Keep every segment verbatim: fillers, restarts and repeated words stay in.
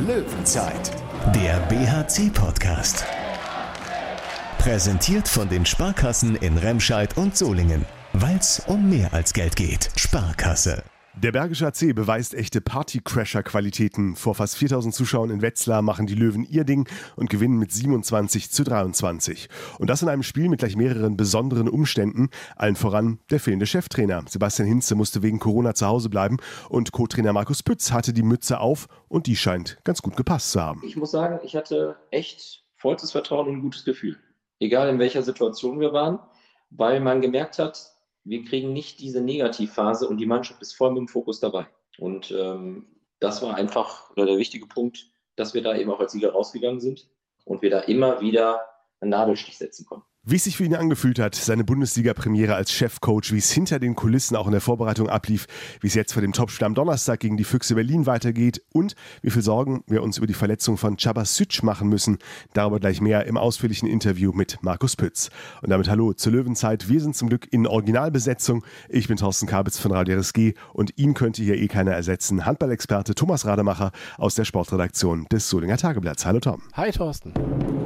Löwenzeit, der B H C-Podcast. Präsentiert von den Sparkassen in Remscheid und Solingen. Weil's um mehr als Geld geht. Sparkasse. Der Bergische A C beweist echte Party-Crasher-Qualitäten. Vor fast viertausend Zuschauern in Wetzlar machen die Löwen ihr Ding und gewinnen mit siebenundzwanzig zu dreiundzwanzig. Und das in einem Spiel mit gleich mehreren besonderen Umständen. Allen voran der fehlende Cheftrainer. Sebastian Hinze musste wegen Corona zu Hause bleiben und Co-Trainer Markus Pütz hatte die Mütze auf und die scheint ganz gut gepasst zu haben. Ich muss sagen, ich hatte echt vollstes Vertrauen und ein gutes Gefühl. Egal in welcher Situation wir waren, weil man gemerkt hat, wir kriegen nicht diese Negativphase und die Mannschaft ist voll mit dem Fokus dabei. Und ähm, das war einfach der wichtige Punkt, dass wir da eben auch als Sieger rausgegangen sind und wir da immer wieder einen Nadelstich setzen konnten. Wie es sich für ihn angefühlt hat, seine Bundesliga-Premiere als Chefcoach, wie es hinter den Kulissen auch in der Vorbereitung ablief, wie es jetzt vor dem Topspiel am Donnerstag gegen die Füchse Berlin weitergeht und wie viel Sorgen wir uns über die Verletzung von Čaba machen müssen. Darüber gleich mehr im ausführlichen Interview mit Markus Pütz. Und damit hallo zur Löwenzeit. Wir sind zum Glück in Originalbesetzung. Ich bin Thorsten Kabitz von Radio R S G und ihn könnte hier eh keiner ersetzen. Handballexperte Thomas Rademacher aus der Sportredaktion des Solinger Tageblatts. Hallo Tom. Hi Thorsten.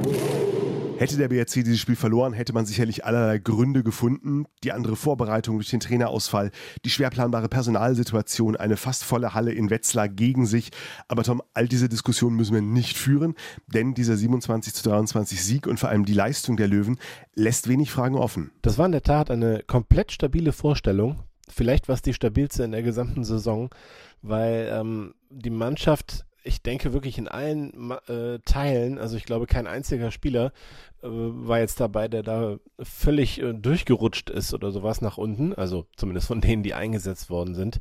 Hätte der B R C dieses Spiel verloren, hätte man sicherlich allerlei Gründe gefunden. Die andere Vorbereitung durch den Trainerausfall, die schwer planbare Personalsituation, eine fast volle Halle in Wetzlar gegen sich. Aber Tom, all diese Diskussionen müssen wir nicht führen, denn dieser siebenundzwanzig zu dreiundzwanzig Sieg und vor allem die Leistung der Löwen lässt wenig Fragen offen. Das war in der Tat eine komplett stabile Vorstellung. Vielleicht war es die stabilste in der gesamten Saison, weil ähm, die Mannschaft, ich denke wirklich in allen äh, Teilen, also ich glaube kein einziger Spieler äh, war jetzt dabei, der da völlig äh, durchgerutscht ist oder sowas nach unten, also zumindest von denen, die eingesetzt worden sind.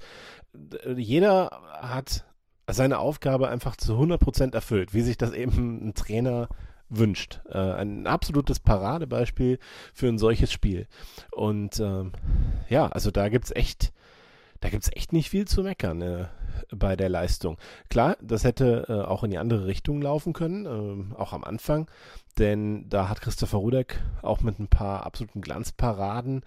D- jeder hat seine Aufgabe einfach zu hundert Prozent erfüllt, wie sich das eben ein Trainer wünscht. Äh, ein absolutes Paradebeispiel für ein solches Spiel. Und ähm, ja, also da gibt's echt Da gibt es echt nicht viel zu meckern äh, bei der Leistung. Klar, das hätte äh, auch in die andere Richtung laufen können, äh, auch am Anfang, denn da hat Christopher Rudek auch mit ein paar absoluten Glanzparaden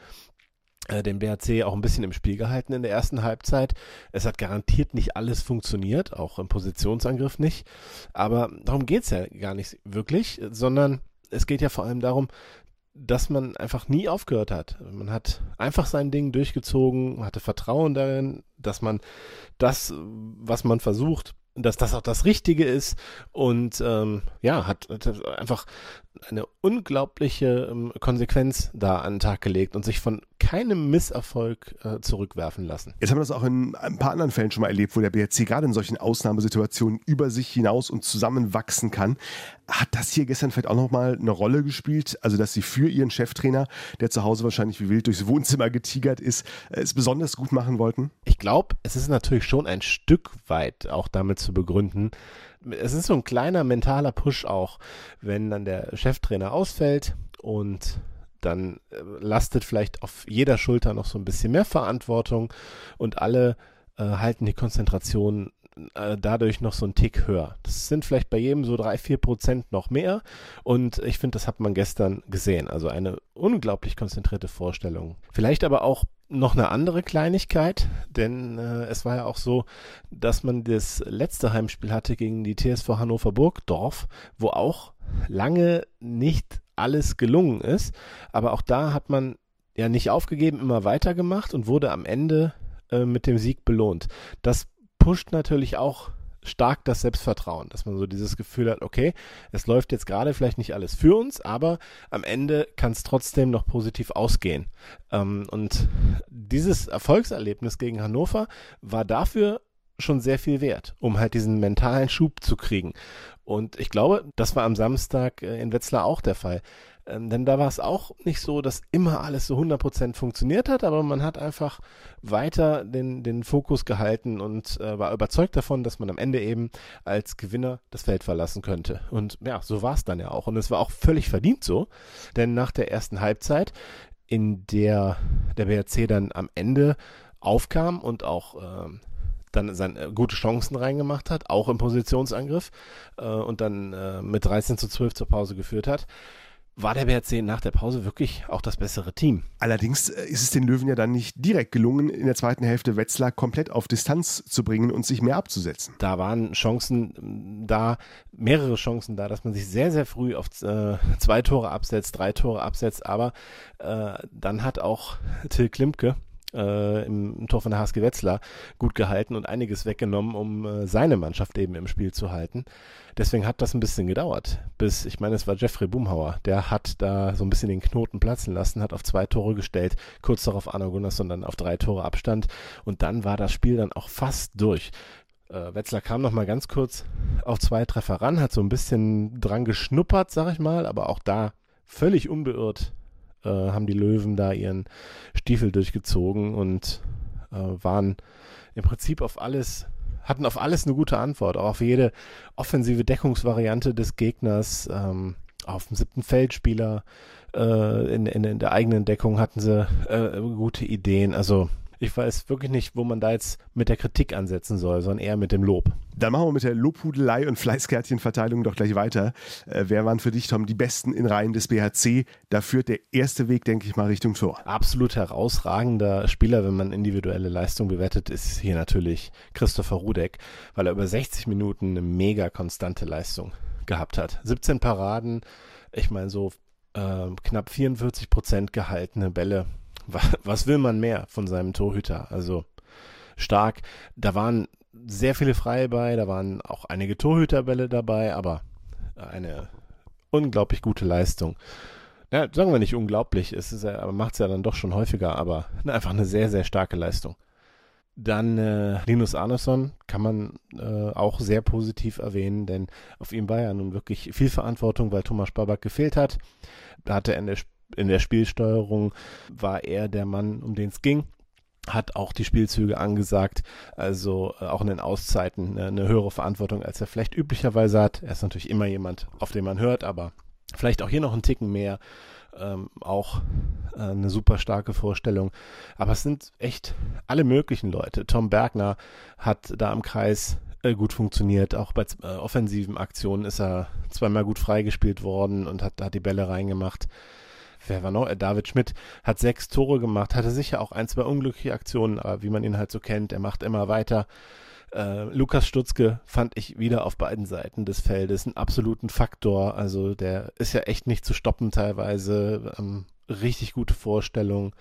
äh, den B H C auch ein bisschen im Spiel gehalten in der ersten Halbzeit. Es hat garantiert nicht alles funktioniert, auch im Positionsangriff nicht, aber darum geht es ja gar nicht wirklich, sondern es geht ja vor allem darum, dass man einfach nie aufgehört hat. Man hat einfach sein Ding durchgezogen, hatte Vertrauen darin, dass man das, was man versucht, dass das auch das Richtige ist und ähm, ja, hat, hat einfach eine unglaubliche ähm, Konsequenz da an den Tag gelegt und sich von keinem Misserfolg äh, zurückwerfen lassen. Jetzt haben wir das auch in ein paar anderen Fällen schon mal erlebt, wo der B R C gerade in solchen Ausnahmesituationen über sich hinaus und zusammenwachsen kann. Hat das hier gestern vielleicht auch nochmal eine Rolle gespielt? Also, dass sie für ihren Cheftrainer, der zu Hause wahrscheinlich wie wild durchs Wohnzimmer getigert ist, es besonders gut machen wollten? Ich glaube, es ist natürlich schon ein Stück weit auch damit zu begründen. Es ist so ein kleiner mentaler Push auch, wenn dann der Cheftrainer ausfällt und dann lastet vielleicht auf jeder Schulter noch so ein bisschen mehr Verantwortung und alle äh, halten die Konzentration äh, dadurch noch so einen Tick höher. Das sind vielleicht bei jedem so drei, vier Prozent noch mehr und ich finde, das hat man gestern gesehen. Also eine unglaublich konzentrierte Vorstellung. Vielleicht aber auch noch eine andere Kleinigkeit, denn äh, es war ja auch so, dass man das letzte Heimspiel hatte gegen die T S V Hannover Burgdorf, wo auch lange nicht alles gelungen ist, aber auch da hat man ja nicht aufgegeben, immer weitergemacht und wurde am Ende äh, mit dem Sieg belohnt. Das pusht natürlich auch stark das Selbstvertrauen, dass man so dieses Gefühl hat, okay, es läuft jetzt gerade vielleicht nicht alles für uns, aber am Ende kann es trotzdem noch positiv ausgehen. Ähm, und dieses Erfolgserlebnis gegen Hannover war dafür schon sehr viel wert, um halt diesen mentalen Schub zu kriegen. Und ich glaube, das war am Samstag in Wetzlar auch der Fall. Ähm, denn da war es auch nicht so, dass immer alles so hundert Prozent funktioniert hat, aber man hat einfach weiter den, den Fokus gehalten und äh, war überzeugt davon, dass man am Ende eben als Gewinner das Feld verlassen könnte. Und ja, so war es dann ja auch. Und es war auch völlig verdient so, denn nach der ersten Halbzeit, in der der B R C dann am Ende aufkam und auch ähm, dann seine gute Chancen reingemacht hat, auch im Positionsangriff äh, und dann äh, mit dreizehn zu zwölf zur Pause geführt hat, war der B R C nach der Pause wirklich auch das bessere Team. Allerdings ist es den Löwen ja dann nicht direkt gelungen, in der zweiten Hälfte Wetzlar komplett auf Distanz zu bringen und sich mehr abzusetzen. Da waren Chancen da, mehrere Chancen da, dass man sich sehr, sehr früh auf äh, zwei Tore absetzt, drei Tore absetzt, aber äh, dann hat auch Till Klimke Äh, im, im Tor von der H S G Wetzlar gut gehalten und einiges weggenommen, um äh, seine Mannschaft eben im Spiel zu halten. Deswegen hat das ein bisschen gedauert, bis, ich meine, es war Jeffrey Boomhauer, der hat da so ein bisschen den Knoten platzen lassen, hat auf zwei Tore gestellt, kurz darauf Arno Gunnarsson dann auf drei Tore Abstand und dann war das Spiel dann auch fast durch. Äh, Wetzlar kam noch mal ganz kurz auf zwei Treffer ran, hat so ein bisschen dran geschnuppert, sag ich mal, aber auch da völlig unbeirrt Äh, haben die Löwen da ihren Stiefel durchgezogen und äh, waren im Prinzip auf alles, hatten auf alles eine gute Antwort, auch auf jede offensive Deckungsvariante des Gegners, ähm, auf dem siebten Feldspieler äh, in, in, in der eigenen Deckung hatten sie äh, gute Ideen, also ich weiß wirklich nicht, wo man da jetzt mit der Kritik ansetzen soll, sondern eher mit dem Lob. Dann machen wir mit der Lobhudelei und Fleißkärtchenverteilung doch gleich weiter. Äh, wer waren für dich, Tom, die Besten in Reihen des B H C? Da führt der erste Weg, denke ich mal, Richtung Tor. Absolut herausragender Spieler, wenn man individuelle Leistung bewertet, ist hier natürlich Christopher Rudek, weil er über sechzig Minuten eine mega konstante Leistung gehabt hat. siebzehn Paraden, ich meine so äh, knapp vierundvierzig Prozent gehaltene Bälle. Was will man mehr von seinem Torhüter? Also stark. Da waren sehr viele Freie bei, da waren auch einige Torhüterbälle dabei, aber eine unglaublich gute Leistung. Ja, sagen wir nicht unglaublich, es ist ja, macht es ja dann doch schon häufiger, aber einfach eine sehr, sehr starke Leistung. Dann äh, Linus Arneson kann man äh, auch sehr positiv erwähnen, denn auf ihm war ja nun wirklich viel Verantwortung, weil Thomas Spabak gefehlt hat. Da hatte er in der In der Spielsteuerung war er der Mann, um den es ging, hat auch die Spielzüge angesagt, also äh, auch in den Auszeiten äh, eine höhere Verantwortung, als er vielleicht üblicherweise hat. Er ist natürlich immer jemand, auf den man hört, aber vielleicht auch hier noch einen Ticken mehr, ähm, auch äh, eine super starke Vorstellung. Aber es sind echt alle möglichen Leute. Tom Bergner hat da im Kreis äh, gut funktioniert, auch bei äh, offensiven Aktionen ist er zweimal gut freigespielt worden und hat, hat die Bälle reingemacht. Wer war noch? David Schmidt hat sechs Tore gemacht, hatte sicher auch ein, zwei unglückliche Aktionen, aber wie man ihn halt so kennt, er macht immer weiter. Äh, Lukas Stutzke fand ich wieder auf beiden Seiten des Feldes einen absoluten Faktor, also der ist ja echt nicht zu stoppen teilweise, ähm, richtig gute Vorstellung.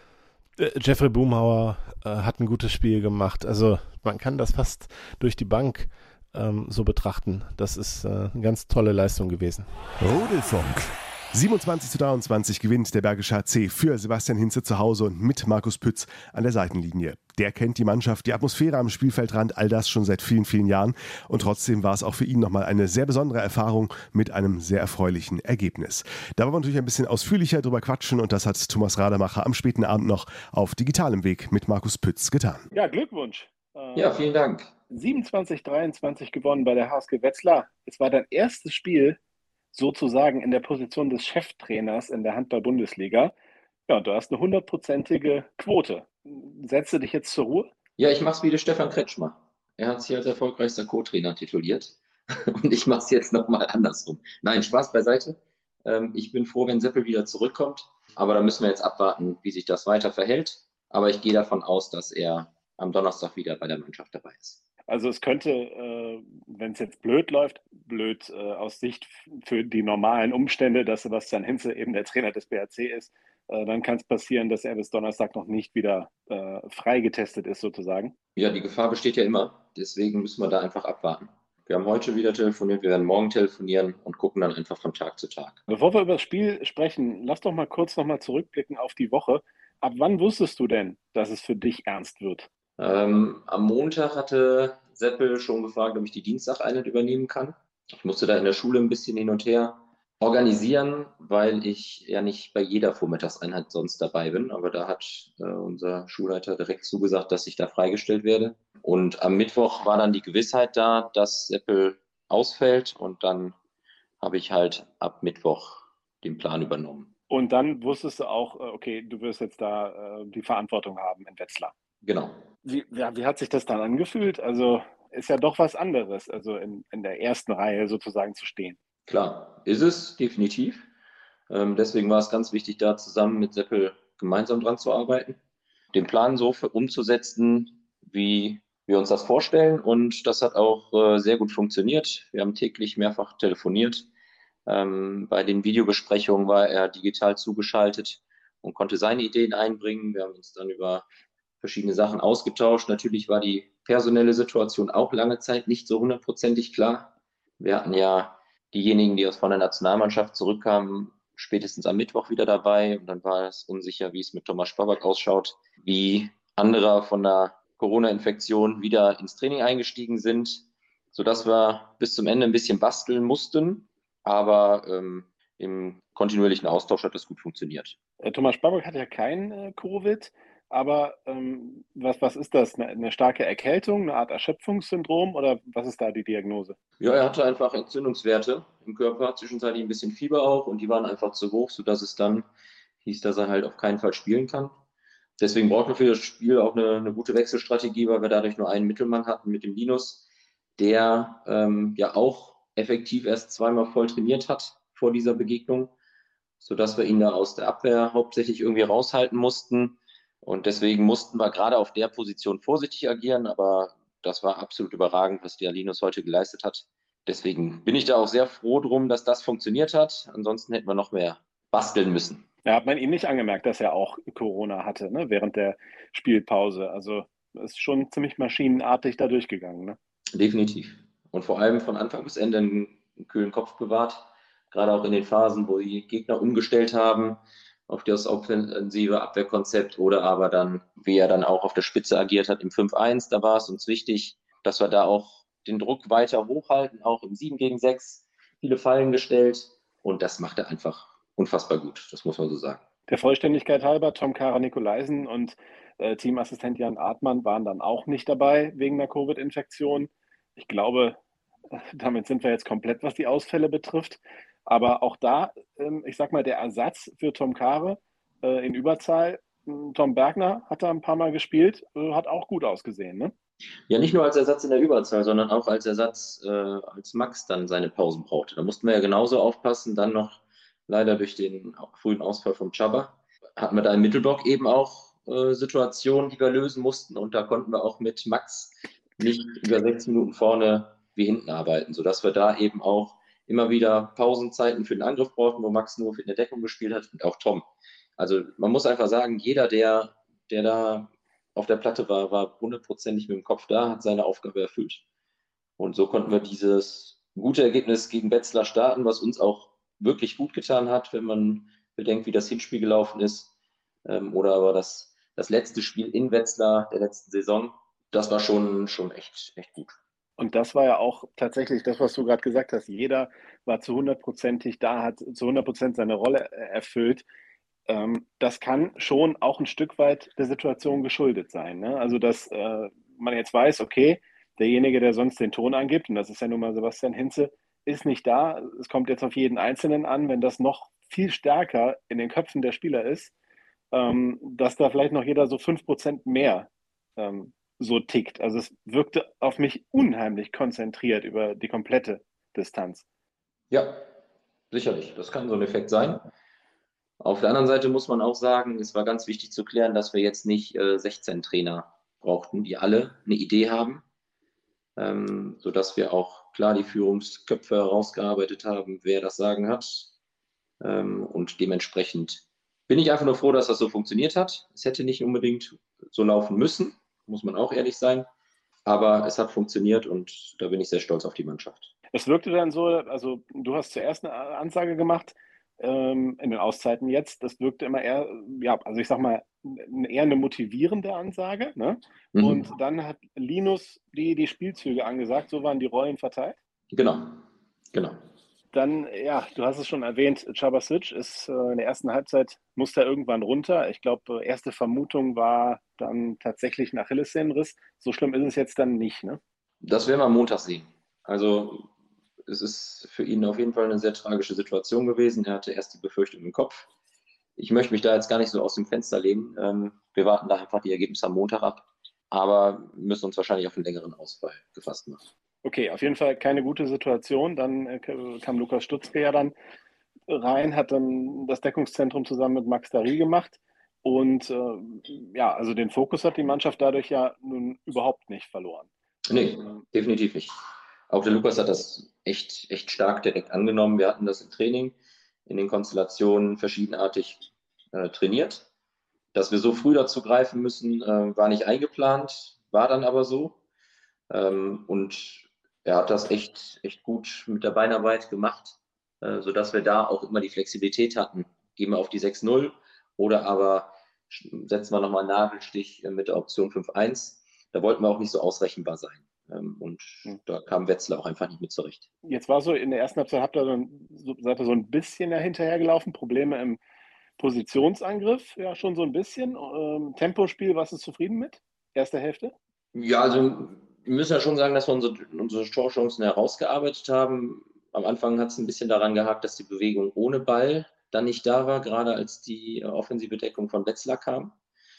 Äh, Jeffrey Boomhauer äh, hat ein gutes Spiel gemacht, also man kann das fast durch die Bank ähm, so betrachten. Das ist äh, eine ganz tolle Leistung gewesen. Rudelfunk. siebenundzwanzig zu dreiundzwanzig gewinnt der Bergische H C für Sebastian Hinze zu Hause und mit Markus Pütz an der Seitenlinie. Der kennt die Mannschaft, die Atmosphäre am Spielfeldrand, all das schon seit vielen, vielen Jahren. Und trotzdem war es auch für ihn nochmal eine sehr besondere Erfahrung mit einem sehr erfreulichen Ergebnis. Da wollen wir natürlich ein bisschen ausführlicher drüber quatschen und das hat Thomas Rademacher am späten Abend noch auf digitalem Weg mit Markus Pütz getan. Ja, Glückwunsch. Ja, vielen Dank. siebenundzwanzig dreiundzwanzig gewonnen bei der H S G Wetzlar. Es war dein erstes Spiel sozusagen in der Position des Cheftrainers in der Handball-Bundesliga. Ja, und du hast eine hundertprozentige Quote. Setze dich jetzt zur Ruhe? Ja, ich mache es wie der Stefan Kretschmer. Er hat sich als erfolgreichster Co-Trainer tituliert. Und ich mache es jetzt nochmal andersrum. Nein, Spaß beiseite. Ähm, ich bin froh, wenn Seppel wieder zurückkommt. Aber da müssen wir jetzt abwarten, wie sich das weiter verhält. Aber ich gehe davon aus, dass er am Donnerstag wieder bei der Mannschaft dabei ist. Also es könnte, äh, wenn es jetzt blöd läuft, blöd äh, aus Sicht f- für die normalen Umstände, dass Sebastian Hinze eben der Trainer des B H C ist, äh, dann kann es passieren, dass er bis Donnerstag noch nicht wieder äh, freigetestet ist sozusagen. Ja, die Gefahr besteht ja immer. Deswegen müssen wir da einfach abwarten. Wir haben heute wieder telefoniert, wir werden morgen telefonieren und gucken dann einfach von Tag zu Tag. Bevor wir über das Spiel sprechen, lass doch mal kurz noch mal zurückblicken auf die Woche. Ab wann wusstest du denn, dass es für dich ernst wird? Ähm, am Montag hatte Seppel schon gefragt, ob ich die Dienstageinheit übernehmen kann. Ich musste da in der Schule ein bisschen hin und her organisieren, weil ich ja nicht bei jeder Vormittagseinheit sonst dabei bin. Aber da hat äh, unser Schulleiter direkt zugesagt, dass ich da freigestellt werde. Und am Mittwoch war dann die Gewissheit da, dass Seppel ausfällt. Und dann habe ich halt ab Mittwoch den Plan übernommen. Und dann wusstest du auch, äh, okay, du wirst jetzt da äh, die Verantwortung haben in Wetzlar. Genau. Wie, ja, wie hat sich das dann angefühlt? Also ist ja doch was anderes, also in, in der ersten Reihe sozusagen zu stehen. Klar, ist es definitiv. Ähm, deswegen war es ganz wichtig, da zusammen mit Seppel gemeinsam dran zu arbeiten, den Plan so für umzusetzen, wie wir uns das vorstellen. Und das hat auch äh, sehr gut funktioniert. Wir haben täglich mehrfach telefoniert. Ähm, bei den Videobesprechungen war er digital zugeschaltet und konnte seine Ideen einbringen. Wir haben uns dann über verschiedene Sachen ausgetauscht. Natürlich war die personelle Situation auch lange Zeit nicht so hundertprozentig klar. Wir hatten ja diejenigen, die aus von der Nationalmannschaft zurückkamen, spätestens am Mittwoch wieder dabei. Und dann war es unsicher, wie es mit Thomas Spaback ausschaut, wie andere von der Corona-Infektion wieder ins Training eingestiegen sind, sodass wir bis zum Ende ein bisschen basteln mussten. Aber ähm, im kontinuierlichen Austausch hat das gut funktioniert. Äh, Thomas Spaback hat ja kein äh, Covid, aber ähm, was, was ist das? Eine, eine starke Erkältung, eine Art Erschöpfungssyndrom oder was ist da die Diagnose? Ja, er hatte einfach Entzündungswerte im Körper, zwischenzeitlich ein bisschen Fieber auch und die waren einfach zu hoch, sodass es dann hieß, dass er halt auf keinen Fall spielen kann. Deswegen brauchten wir für das Spiel auch eine, eine gute Wechselstrategie, weil wir dadurch nur einen Mittelmann hatten mit dem Linus, der ähm, ja auch effektiv erst zweimal voll trainiert hat vor dieser Begegnung, sodass wir ihn da aus der Abwehr hauptsächlich irgendwie raushalten mussten. Und deswegen mussten wir gerade auf der Position vorsichtig agieren, aber das war absolut überragend, was der Linus heute geleistet hat. Deswegen bin ich da auch sehr froh drum, dass das funktioniert hat. Ansonsten hätten wir noch mehr basteln müssen. Da hat man ihm nicht angemerkt, dass er auch Corona hatte, ne, während der Spielpause. Also ist schon ziemlich maschinenartig da durchgegangen. Ne? Definitiv. Und vor allem von Anfang bis Ende einen, einen kühlen Kopf bewahrt. Gerade auch in den Phasen, wo die Gegner umgestellt haben auf das offensive Abwehrkonzept oder aber dann, wie er dann auch auf der Spitze agiert hat im fünf eins, da war es uns wichtig, dass wir da auch den Druck weiter hochhalten, auch im sieben gegen sechs, viele Fallen gestellt und das macht er einfach unfassbar gut, das muss man so sagen. Der Vollständigkeit halber, Tom Kara-Nikolaisen und äh, Teamassistent Jan Artmann waren dann auch nicht dabei wegen der Covid-Infektion. Ich glaube, damit sind wir jetzt komplett, was die Ausfälle betrifft. Aber auch da, ähm, ich sag mal, der Ersatz für Tom Kare äh, in Überzahl, Tom Bergner hat da ein paar Mal gespielt, äh, hat auch gut ausgesehen, ne? Ja, nicht nur als Ersatz in der Überzahl, sondern auch als Ersatz, äh, als Max dann seine Pausen brauchte. Da mussten wir ja genauso aufpassen, dann noch leider durch den frühen Ausfall vom Chaba hatten wir da im Mittelblock eben auch äh, Situationen, die wir lösen mussten und da konnten wir auch mit Max nicht über sechs Minuten vorne wie hinten arbeiten, sodass wir da eben auch immer wieder Pausenzeiten für den Angriff brauchten, wo Max nur in der Deckung gespielt hat und auch Tom. Also man muss einfach sagen, jeder, der, der da auf der Platte war, war hundertprozentig mit dem Kopf da, hat seine Aufgabe erfüllt. Und so konnten wir dieses gute Ergebnis gegen Wetzlar starten, was uns auch wirklich gut getan hat, wenn man bedenkt, wie das Hinspiel gelaufen ist. Ähm, oder aber das, das letzte Spiel in Wetzlar der letzten Saison, das war schon, schon echt, echt gut. Und das war ja auch tatsächlich das, was du gerade gesagt hast. Jeder war zu hundertprozentig da, hat zu hundert Prozent seine Rolle erfüllt. Ähm, das kann schon auch ein Stück weit der Situation geschuldet sein. Ne? Also, dass äh, man jetzt weiß, okay, derjenige, der sonst den Ton angibt, und das ist ja nun mal Sebastian Hinze, ist nicht da. Es kommt jetzt auf jeden Einzelnen an, wenn das noch viel stärker in den Köpfen der Spieler ist, ähm, dass da vielleicht noch jeder so fünf Prozent mehr ähm, so tickt. Also es wirkte auf mich unheimlich konzentriert über die komplette Distanz. Ja, sicherlich. Das kann so ein Effekt sein. Auf der anderen Seite muss man auch sagen, es war ganz wichtig zu klären, dass wir jetzt nicht äh, sechzehn Trainer brauchten, die alle eine Idee haben, ähm, sodass wir auch klar die Führungsköpfe herausgearbeitet haben, wer das Sagen hat. Ähm, und dementsprechend bin ich einfach nur froh, dass das so funktioniert hat. Es hätte nicht unbedingt so laufen müssen, muss man auch ehrlich sein. Aber es hat funktioniert und da bin ich sehr stolz auf die Mannschaft. Es wirkte dann so, also du hast zuerst eine Ansage gemacht, ähm, in den Auszeiten jetzt, das wirkte immer eher, ja, also ich sag mal, eher eine motivierende Ansage, ne? Mhm. Und dann hat Linus die, die Spielzüge angesagt, so waren die Rollen verteilt? Genau, genau. Dann, ja, du hast es schon erwähnt, Čabasić ist äh, in der ersten Halbzeit, musste er irgendwann runter. Ich glaube, erste Vermutung war dann tatsächlich ein Achillessehnenriss. So schlimm ist es jetzt dann nicht, ne? Das werden wir am Montag sehen. Also es ist für ihn auf jeden Fall eine sehr tragische Situation gewesen. Er hatte erst die Befürchtung im Kopf. Ich möchte mich da jetzt gar nicht so aus dem Fenster lehnen. Ähm, wir warten da einfach die Ergebnisse am Montag ab. Aber müssen uns wahrscheinlich auf einen längeren Ausfall gefasst machen. Okay, auf jeden Fall keine gute Situation. Dann äh, kam Lukas Stutzke ja dann rein, hat dann das Deckungszentrum zusammen mit Max Darry gemacht. Und äh, ja, also den Fokus hat die Mannschaft dadurch ja nun überhaupt nicht verloren. Nee, definitiv nicht. Auch der Lukas hat das echt, echt stark direkt angenommen. Wir hatten das im Training, in den Konstellationen verschiedenartig äh, trainiert. Dass wir so früh dazu greifen müssen, äh, war nicht eingeplant, war dann aber so. Ähm, und er hat das echt, echt gut mit der Beinarbeit gemacht, äh, sodass wir da auch immer die Flexibilität hatten. Gehen wir auf die sechs null oder aber setzen wir nochmal einen Nadelstich mit der Option fünf eins. Da wollten wir auch nicht so ausrechenbar sein. Ähm, und hm. da kam Wetzlar auch einfach nicht mit zurecht. Jetzt war so, in der ersten Halbzeit habt ihr dann, so, seid ihr so ein bisschen hinterhergelaufen, Probleme im Positionsangriff, ja schon so ein bisschen. Ähm, Tempospiel, warst du zufrieden mit? Erste Hälfte? Ja, also wir müssen ja schon sagen, dass wir unsere, unsere Torchancen herausgearbeitet haben. Am Anfang hat es ein bisschen daran gehakt, dass die Bewegung ohne Ball dann nicht da war, gerade als die offensive Deckung von Wetzlar kam.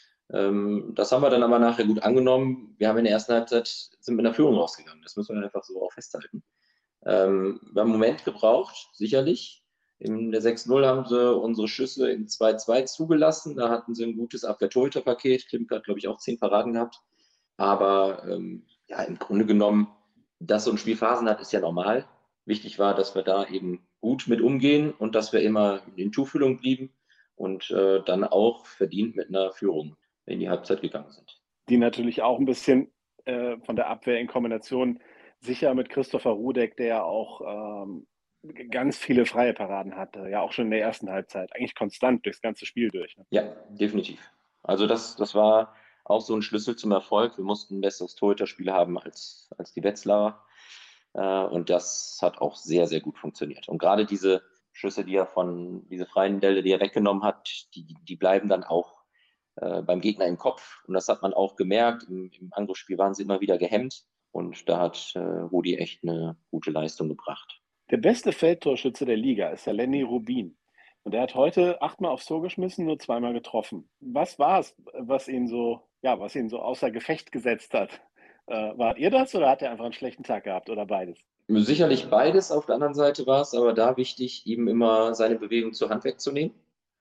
Ähm, das haben wir dann aber nachher gut angenommen. Wir haben in der ersten Halbzeit sind mit einer Führung rausgegangen. Das müssen wir einfach so auch festhalten. Ähm, wir haben einen Moment gebraucht, sicherlich. In der sechs null haben sie unsere Schüsse in zwei zwei zugelassen. Da hatten sie ein gutes Abwehr-Torhüter-Paket. Klimke hat, glaube ich, auch zehn Paraden gehabt. Aber ähm, ja, im Grunde genommen, dass so ein Spiel Phasen hat, ist ja normal. Wichtig war, dass wir da eben gut mit umgehen und dass wir immer in Tuchfühlung blieben und äh, dann auch verdient mit einer Führung in die Halbzeit gegangen sind. Die natürlich auch ein bisschen äh, von der Abwehr in Kombination sicher mit Christopher Rudek, der ja auch ähm, ganz viele freie Paraden hatte, ja auch schon in der ersten Halbzeit, eigentlich konstant durchs ganze Spiel durch. Ne? Ja, definitiv. Also das, das war auch so ein Schlüssel zum Erfolg. Wir mussten ein besseres Torhüterspiel haben als, als die Wetzlarer. Äh, und das hat auch sehr, sehr gut funktioniert. Und gerade diese Schüsse, die er von, diese freien Bälle, die er weggenommen hat, die, die bleiben dann auch äh, beim Gegner im Kopf. Und das hat man auch gemerkt. Im, im Angriffsspiel waren sie immer wieder gehemmt. Und da hat äh, Rudi echt eine gute Leistung gebracht. Der beste Feldtorschütze der Liga ist der Lenny Rubin. Und er hat heute achtmal aufs Tor geschmissen, nur zweimal getroffen. Was war es, was ihn so, ja, was ihn so außer Gefecht gesetzt hat? Äh, wart ihr das oder hat er einfach einen schlechten Tag gehabt oder beides? Sicherlich beides. Auf der anderen Seite war es aber da wichtig, ihm immer seine Bewegung zur Hand wegzunehmen.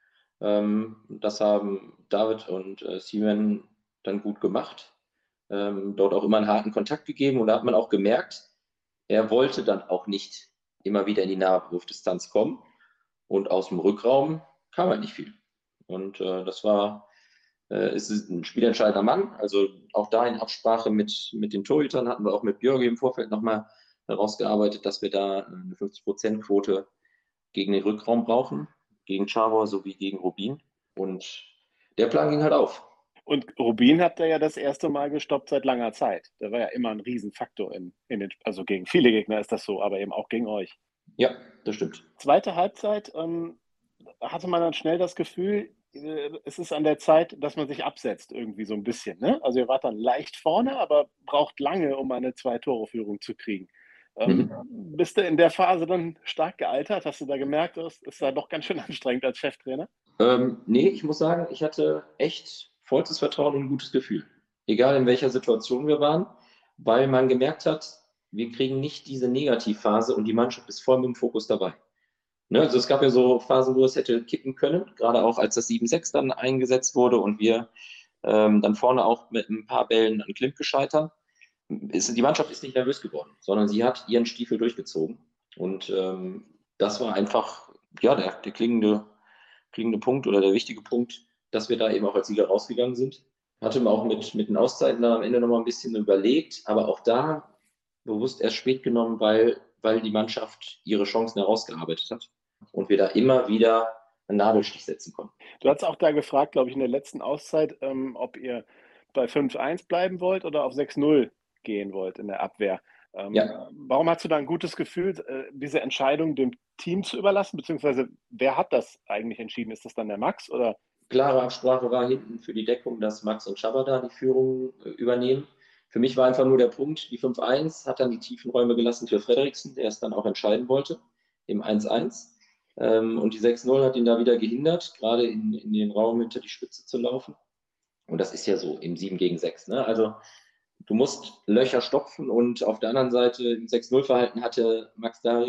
Ähm, das haben David und äh, Simon dann gut gemacht. Ähm, dort auch immer einen harten Kontakt gegeben und da hat man auch gemerkt, er wollte dann auch nicht immer wieder in die Nahwurfdistanz kommen und aus dem Rückraum kam halt nicht viel. Und äh, das war, äh, ist ein spielentscheidender Mann. Also auch da in Absprache mit, mit den Torhütern hatten wir auch mit Björge im Vorfeld nochmal herausgearbeitet, dass wir da eine fünfzig Prozent Quote gegen den Rückraum brauchen, gegen Czabor sowie gegen Rubin. Und der Plan ging halt auf. Und Rubin hat er ja das erste Mal gestoppt seit langer Zeit. Der war ja immer ein Riesenfaktor. In, in den, also gegen viele Gegner ist das so, aber eben auch gegen euch. Ja, das stimmt. Zweite Halbzeit ähm, hatte man dann schnell das Gefühl, äh, es ist an der Zeit, dass man sich absetzt irgendwie so ein bisschen. Ne? Also ihr wart dann leicht vorne, aber braucht lange, um eine Zwei-Tore-Führung zu kriegen. Ähm, mhm. Bist du in der Phase dann stark gealtert? Hast du da gemerkt, es ist da doch ganz schön anstrengend als Cheftrainer? Ähm, nee, ich muss sagen, ich hatte echt vollstes Vertrauen und ein gutes Gefühl. Egal in welcher Situation wir waren, weil man gemerkt hat, wir kriegen nicht diese Negativphase und die Mannschaft ist voll mit dem Fokus dabei. Ne, also es gab ja so Phasen, wo es hätte kippen können, gerade auch als das sieben sechs dann eingesetzt wurde und wir ähm, dann vorne auch mit ein paar Bällen an Klimke scheitern. Ist, die Mannschaft ist nicht nervös geworden, sondern sie hat ihren Stiefel durchgezogen. Und ähm, das war einfach ja, der, der klingende, klingende Punkt oder der wichtige Punkt, dass wir da eben auch als Sieger rausgegangen sind. Hatte man auch mit, mit den Auszeiten dann am Ende nochmal ein bisschen überlegt, aber auch da bewusst erst spät genommen, weil, weil die Mannschaft ihre Chancen herausgearbeitet hat und wir da immer wieder einen Nadelstich setzen konnten. Du hast auch da gefragt, glaube ich, in der letzten Auszeit, ähm, ob ihr bei fünf eins bleiben wollt oder auf sechs null gehen wollt in der Abwehr. Ähm, ja. Warum hast du da ein gutes Gefühl, äh, diese Entscheidung dem Team zu überlassen, beziehungsweise wer hat das eigentlich entschieden? Ist das dann der Max oder? Klare Absprache war hinten für die Deckung, dass Max und Chabada die Führung äh, übernehmen. Für mich war einfach nur der Punkt, die fünf eins hat dann die tiefen Räume gelassen für Frederiksen, der es dann auch entscheiden wollte, im eins eins. Ähm, und die sechs null hat ihn da wieder gehindert, gerade in, in den Raum hinter die Spitze zu laufen. Und das ist ja so im sieben gegen sechs. Ne? Also du musst Löcher stopfen und auf der anderen Seite im sechs null Verhalten hatte Max Darry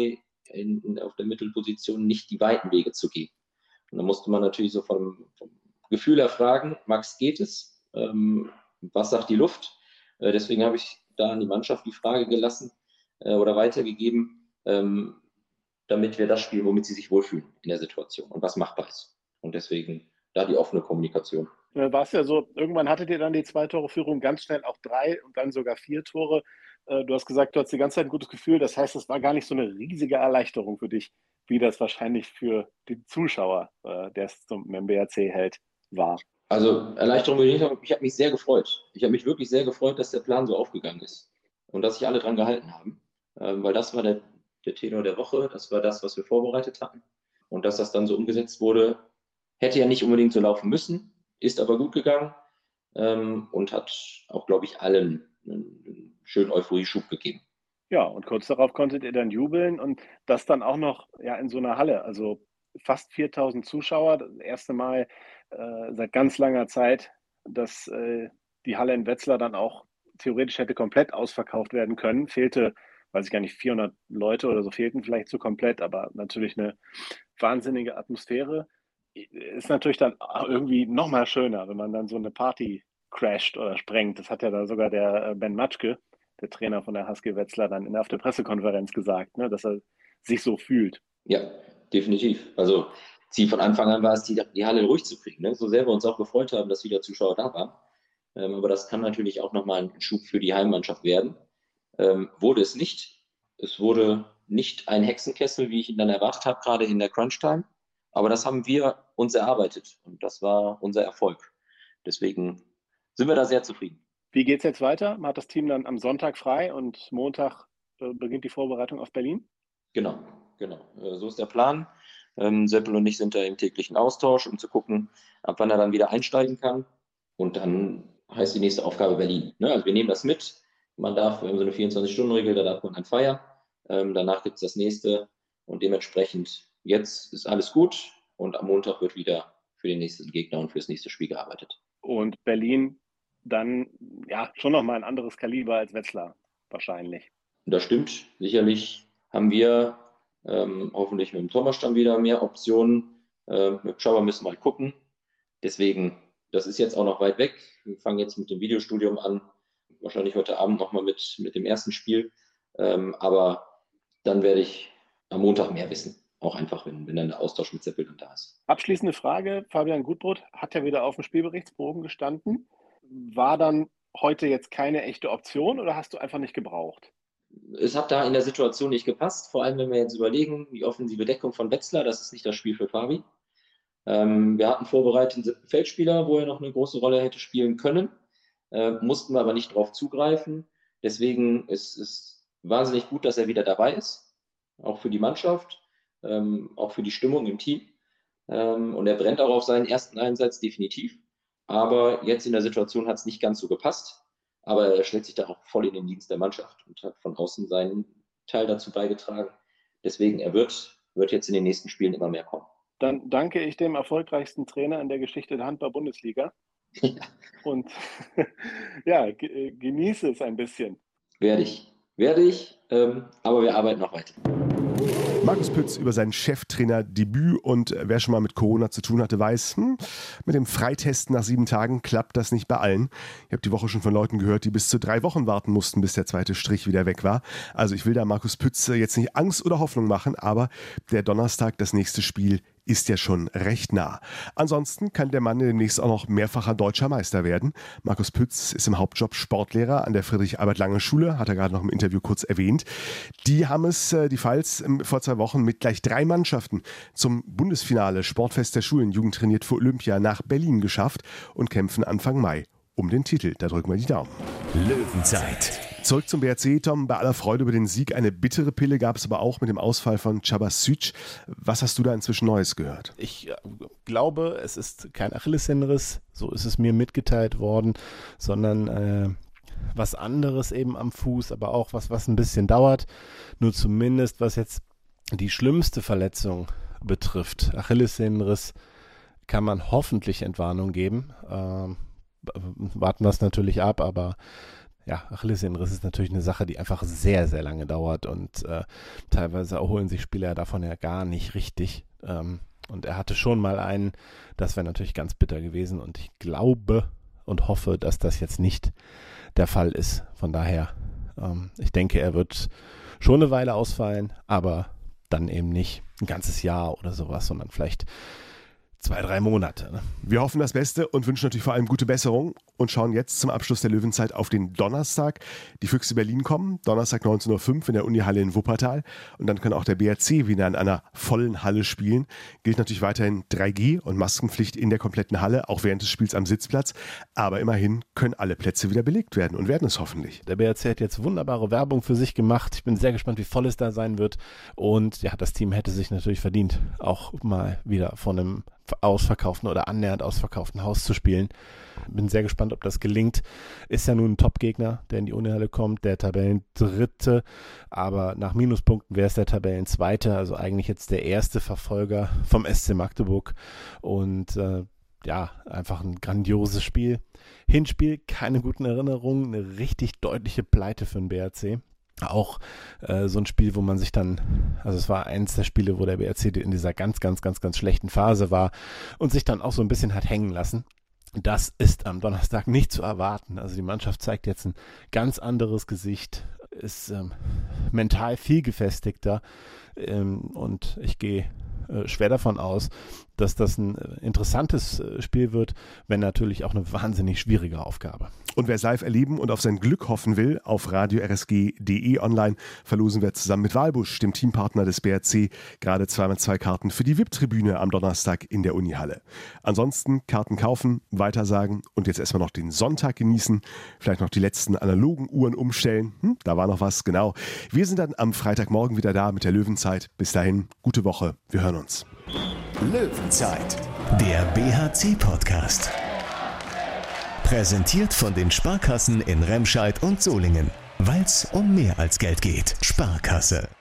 in, in, auf der Mittelposition nicht die weiten Wege zu gehen. Und da musste man natürlich so vom, vom Gefühl her fragen, Max, geht es? Ähm, was sagt die Luft? Äh, deswegen habe ich da an die Mannschaft die Frage gelassen äh, oder weitergegeben, ähm, damit wir das spielen, womit sie sich wohlfühlen in der Situation und was machbar ist. Und deswegen da die offene Kommunikation. War es ja so, irgendwann hattet ihr dann die Zwei-Tore-Führung, ganz schnell auch drei und dann sogar vier Tore. Du hast gesagt, du hast die ganze Zeit ein gutes Gefühl. Das heißt, es war gar nicht so eine riesige Erleichterung für dich, wie das wahrscheinlich für die Zuschauer, der es zum B R C hält, war. Also Erleichterung würde ich nicht sagen. Ich habe mich sehr gefreut. Ich habe mich wirklich sehr gefreut, dass der Plan so aufgegangen ist und dass sich alle dran gehalten haben. Weil das war der, der Tenor der Woche, das war das, was wir vorbereitet hatten. Und dass das dann so umgesetzt wurde, hätte ja nicht unbedingt so laufen müssen, ist aber gut gegangen ähm, und hat auch, glaube ich, allen einen schönen Euphorie-Schub gegeben. Ja, und kurz darauf konntet ihr dann jubeln und das dann auch noch ja, in so einer Halle. Also fast viertausend Zuschauer, das erste Mal äh, seit ganz langer Zeit, dass äh, die Halle in Wetzlar dann auch theoretisch hätte komplett ausverkauft werden können. Fehlte, weiß ich gar nicht, vierhundert Leute oder so fehlten vielleicht so komplett, aber natürlich eine wahnsinnige Atmosphäre. Ist natürlich dann irgendwie noch mal schöner, wenn man dann so eine Party crasht oder sprengt. Das hat ja da sogar der Ben Matschke, der Trainer von der H S G Wetzlar, dann auf der Pressekonferenz gesagt, ne, dass er sich so fühlt. Ja, definitiv. Also Ziel von Anfang an war es, die, die Halle ruhig zu kriegen. Ne? So sehr wir uns auch gefreut haben, dass wieder Zuschauer da waren. Ähm, aber das kann natürlich auch nochmal ein Schub für die Heimmannschaft werden. Ähm, wurde es nicht. Es wurde nicht ein Hexenkessel, wie ich ihn dann erwartet habe, gerade in der Crunch-Time. Aber das haben wir uns erarbeitet und das war unser Erfolg. Deswegen sind wir da sehr zufrieden. Wie geht es jetzt weiter? Man hat das Team dann am Sonntag frei und Montag äh, beginnt die Vorbereitung auf Berlin? Genau, genau. Äh, so ist der Plan. Ähm, Seppel und ich sind da im täglichen Austausch, um zu gucken, ab wann er dann wieder einsteigen kann. Und dann heißt die nächste Aufgabe Berlin. Ne? Also wir nehmen das mit. Man darf, wir haben so eine vierundzwanzig-Stunden-Regel, da darf man dann feiern. Ähm, danach gibt es das nächste und dementsprechend jetzt ist alles gut und am Montag wird wieder für den nächsten Gegner und für das nächste Spiel gearbeitet. Und Berlin dann ja schon nochmal ein anderes Kaliber als Wetzlar wahrscheinlich. Das stimmt. Sicherlich haben wir ähm, hoffentlich mit dem Thomas dann wieder mehr Optionen. Äh, mit Schauer müssen wir mal gucken. Deswegen, das ist jetzt auch noch weit weg. Wir fangen jetzt mit dem Videostudium an. Wahrscheinlich heute Abend nochmal mit, mit dem ersten Spiel. Ähm, aber dann werde ich am Montag mehr wissen. Auch einfach, wenn, wenn dann der Austausch mit Seppel dann da ist. Abschließende Frage. Fabian Gutbrot hat ja wieder auf dem Spielberichtsbogen gestanden. War dann heute jetzt keine echte Option oder hast du einfach nicht gebraucht? Es hat da in der Situation nicht gepasst. Vor allem, wenn wir jetzt überlegen, die offensive Deckung von Wetzlar, das ist nicht das Spiel für Fabi. Ähm, wir hatten vorbereitet einen siebten Feldspieler, wo er noch eine große Rolle hätte spielen können. Äh, mussten wir aber nicht drauf zugreifen. Deswegen ist es wahnsinnig gut, dass er wieder dabei ist. Auch für die Mannschaft. Ähm, auch für die Stimmung im Team. Ähm, und er brennt auch auf seinen ersten Einsatz, definitiv. Aber jetzt in der Situation hat es nicht ganz so gepasst. Aber er stellt sich da auch voll in den Dienst der Mannschaft und hat von außen seinen Teil dazu beigetragen. Deswegen, er wird, wird jetzt in den nächsten Spielen immer mehr kommen. Dann danke ich dem erfolgreichsten Trainer in der Geschichte der Handball-Bundesliga. Ja. Und ja, ge- genieße es ein bisschen. Werde ich. Werde ich. Ähm, aber wir arbeiten noch weiter. Markus Pütz über sein Cheftrainer-Debüt und wer schon mal mit Corona zu tun hatte, weiß, hm, mit dem Freitesten nach sieben Tagen klappt das nicht bei allen. Ich habe die Woche schon von Leuten gehört, die bis zu drei Wochen warten mussten, bis der zweite Strich wieder weg war. Also ich will da Markus Pütz jetzt nicht Angst oder Hoffnung machen, aber der Donnerstag, das nächste Spiel, ist ja schon recht nah. Ansonsten kann der Mann demnächst auch noch mehrfacher deutscher Meister werden. Markus Pütz ist im Hauptjob Sportlehrer an der Friedrich-Albert-Lange-Schule, hat er gerade noch im Interview kurz erwähnt. Die haben es, die Pfalz, vor zwei Wochen mit gleich drei Mannschaften zum Bundesfinale Sportfest der Schulen Jugend trainiert für Olympia nach Berlin geschafft und kämpfen Anfang Mai um den Titel. Da drücken wir die Daumen. Löwenzeit. Zurück zum B R C, Tom. Bei aller Freude über den Sieg, eine bittere Pille gab es aber auch mit dem Ausfall von Chabasic. Was hast du da inzwischen Neues gehört? Ich äh, glaube, es ist kein Achillessehnenriss, so ist es mir mitgeteilt worden, sondern äh, was anderes eben am Fuß, aber auch was, was ein bisschen dauert. Nur zumindest, was jetzt die schlimmste Verletzung betrifft, Achillessehnenriss, kann man hoffentlich Entwarnung geben. Ähm, warten wir es natürlich ab, aber ja, Achillessehnenriss ist natürlich eine Sache, die einfach sehr, sehr lange dauert und äh, teilweise erholen sich Spieler davon ja gar nicht richtig. Ähm, und er hatte schon mal einen, das wäre natürlich ganz bitter gewesen und ich glaube und hoffe, dass das jetzt nicht der Fall ist. Von daher, ähm, ich denke, er wird schon eine Weile ausfallen, aber dann eben nicht ein ganzes Jahr oder sowas, sondern vielleicht zwei, drei Monate. Ne? Wir hoffen das Beste und wünschen natürlich vor allem gute Besserung und schauen jetzt zum Abschluss der Löwenzeit auf den Donnerstag. Die Füchse Berlin kommen, Donnerstag neunzehn Uhr fünf in der Unihalle in Wuppertal und dann kann auch der B R C wieder in einer vollen Halle spielen. Gilt natürlich weiterhin drei G und Maskenpflicht in der kompletten Halle, auch während des Spiels am Sitzplatz, aber immerhin können alle Plätze wieder belegt werden und werden es hoffentlich. Der B R C hat jetzt wunderbare Werbung für sich gemacht. Ich bin sehr gespannt, wie voll es da sein wird und ja, das Team hätte sich natürlich verdient, auch mal wieder von einem ausverkauften oder annähernd ausverkauften Haus zu spielen. Bin sehr gespannt, ob das gelingt. Ist ja nun ein Top-Gegner, der in die Unihalle kommt, der Tabellendritte, aber nach Minuspunkten wäre es der Tabellenzweite, also eigentlich jetzt der erste Verfolger vom S C Magdeburg und äh, ja, einfach ein grandioses Spiel. Hinspiel, keine guten Erinnerungen, eine richtig deutliche Pleite für den B R C. Auch äh, so ein Spiel, wo man sich dann, also es war eins der Spiele, wo der B R C in dieser ganz, ganz, ganz, ganz schlechten Phase war und sich dann auch so ein bisschen hat hängen lassen. Das ist am Donnerstag nicht zu erwarten. Also die Mannschaft zeigt jetzt ein ganz anderes Gesicht, ist ähm, mental viel gefestigter ähm, und ich gehe äh, schwer davon aus, dass das ein äh, interessantes äh, Spiel wird, wenn natürlich auch eine wahnsinnig schwierige Aufgabe. Und wer es live erleben und auf sein Glück hoffen will, auf radio r s g punkt d e online verlosen wir zusammen mit Walbusch, dem Teampartner des B R C, gerade zweimal zwei Karten für die V I P-Tribüne am Donnerstag in der Unihalle. Ansonsten Karten kaufen, weitersagen und jetzt erstmal noch den Sonntag genießen, vielleicht noch die letzten analogen Uhren umstellen. Hm, da war noch was, genau. Wir sind dann am Freitagmorgen wieder da mit der Löwenzeit. Bis dahin, gute Woche, wir hören uns. Löwenzeit, der B H C-Podcast. Präsentiert von den Sparkassen in Remscheid und Solingen. Weil's um mehr als Geld geht. Sparkasse.